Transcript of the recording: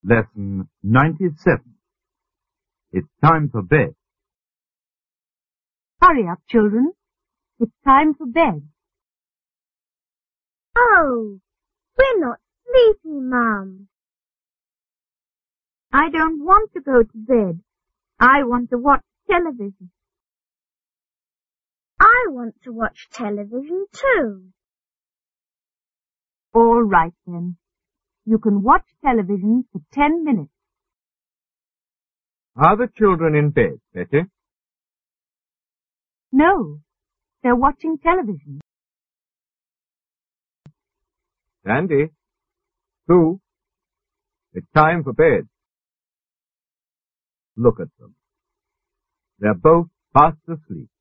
Lesson 97. It's time for bed. Hurry up, children. It's time for bed. Oh, we're not sleepy, Mum. I don't want to go to bed. I want to watch television. I want to watch television too. All right then. You can watch television for 10 minutes. Are the children in bed, Betty? No, they're watching television. Sandy? Sue? It's time for bed. Look at them. They're both fast asleep.